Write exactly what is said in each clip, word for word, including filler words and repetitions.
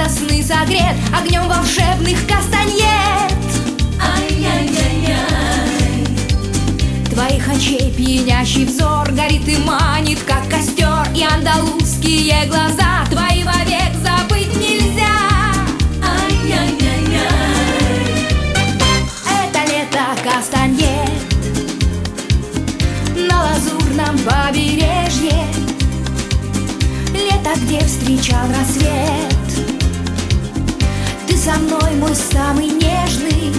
сны согрет огнем волшебных кастаньет. Ай-яй-яй-яй. Твоих очей пьянящий взор горит и манит, как костер, и андалузские глаза твои вовек забыть нельзя. Ай-яй-яй-яй. Это лето кастаньет на лазурном побережье, лето, где встречал рассвет. Ты со мной, мой самый нежный,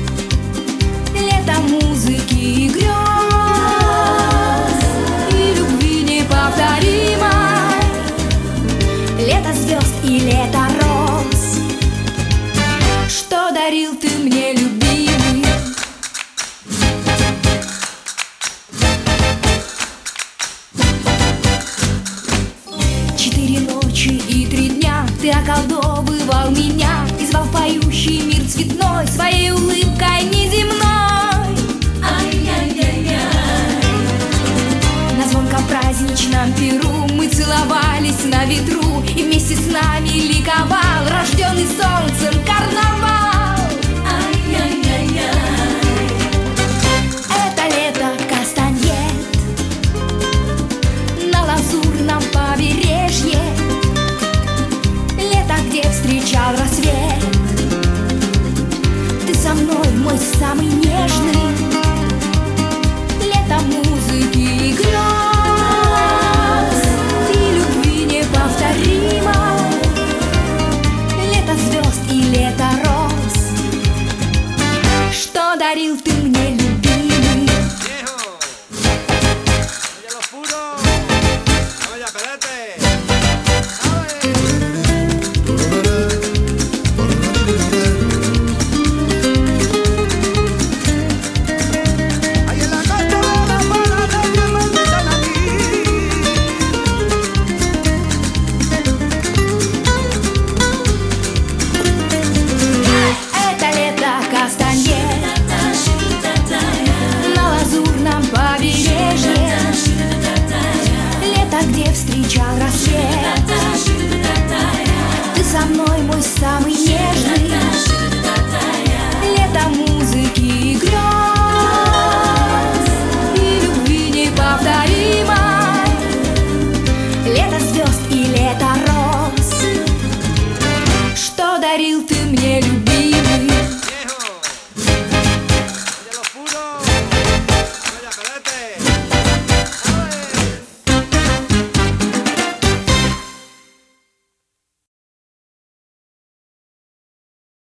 лето музыки и грез, и любви неповторимой, лето звезд и лето роз. Что дарил ты мне, любимый? Четыре ночи и три дня ты околдовывал меня и звал в поющий мир цветной своей улыбкой неземной. Ай-яй-яй-яй. На звонком праздничном перу мы целовались на ветру, и вместе с нами ликовал рожденный солнцем карнавал. Ай-яй-яй-яй. Это лето кастаньет на лазурном побережье, лето, где встречал рассвет. Ты со мной, мой самый нежный, лето музыки и грез, и любви неповторимой, лето звезд и лето роз. Что дарил ты мне, любимый? Viejo, oye los puros, oye, espérate. Ahí en la costa de la Habana también me invitan aquí. Это лето кастаньет на лазурном побережье, лето, где встречал рассвет. Ты со мной, мой самый нежный, лето музыки